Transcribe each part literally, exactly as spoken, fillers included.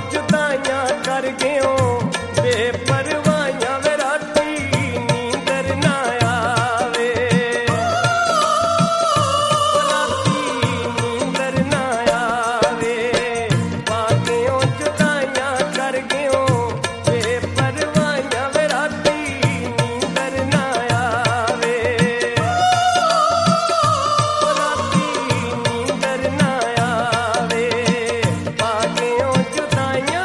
जुदाइयां कर गयो बेपरवाहियां वे राती नींदर ना आवे राती नींदर ना आवे पागियो जुदाइयां कर गयो बेपरवाहियां वे राती नींदर ना आवे राती नींदर ना आवे पागियो जुदाइयां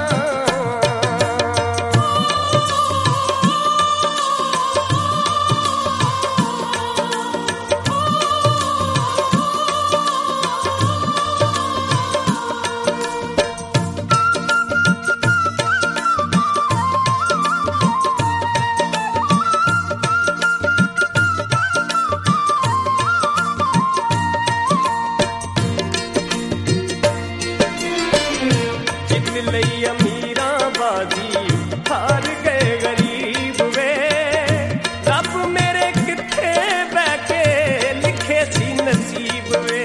जित लई अमीरां बाजी हार गए गरीब वे रब मेरे किथे बैठे लिखे सी नसीब वे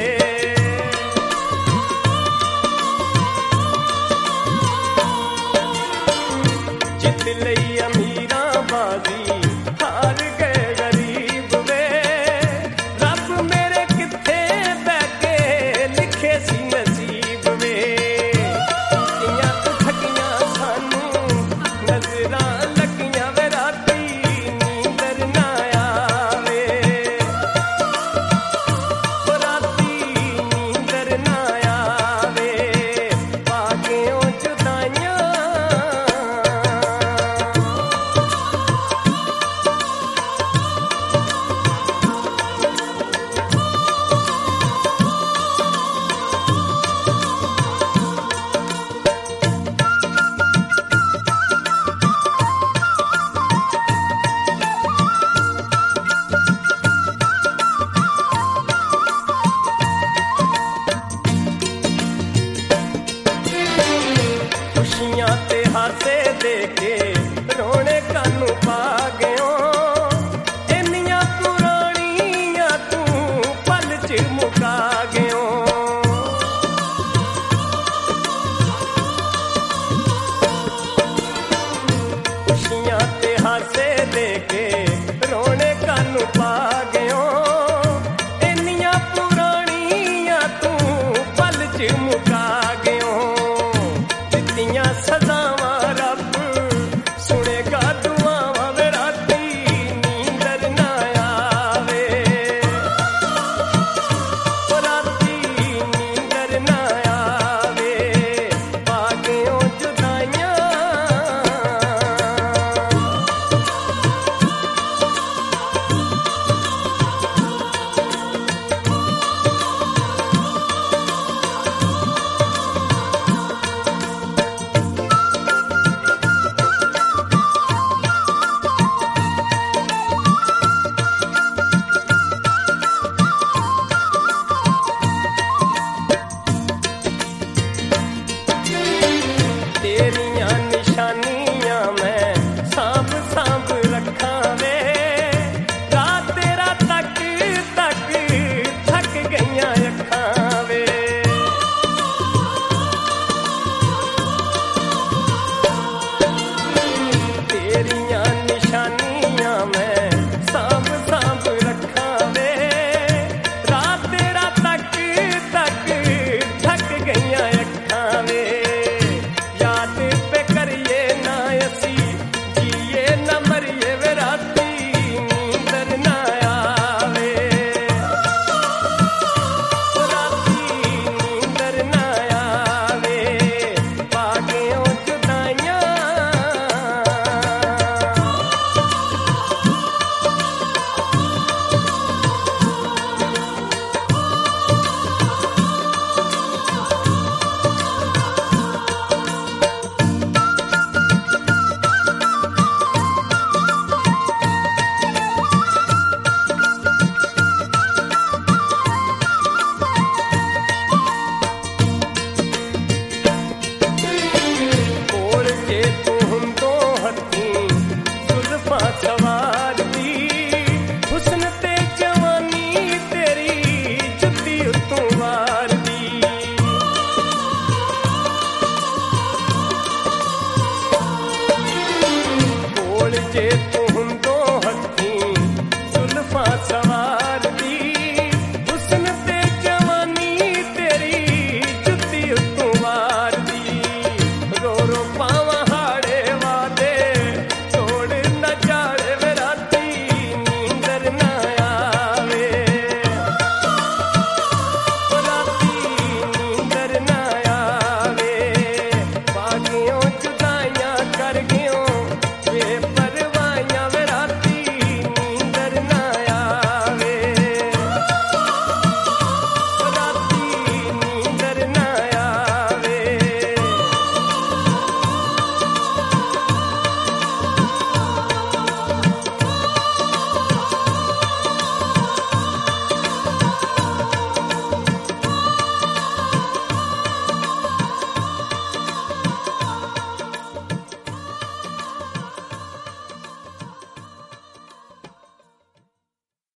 जित लई अमीरां बाजी हार गए गरीब वे रब मेरे किथे बैठे लिखे सी नसीब वे इयां ठगियां सानू नजरां लगियां वे राती नींदर ना आवे राती नींदर ना आवे पागियो जुदाइयां ਜੇ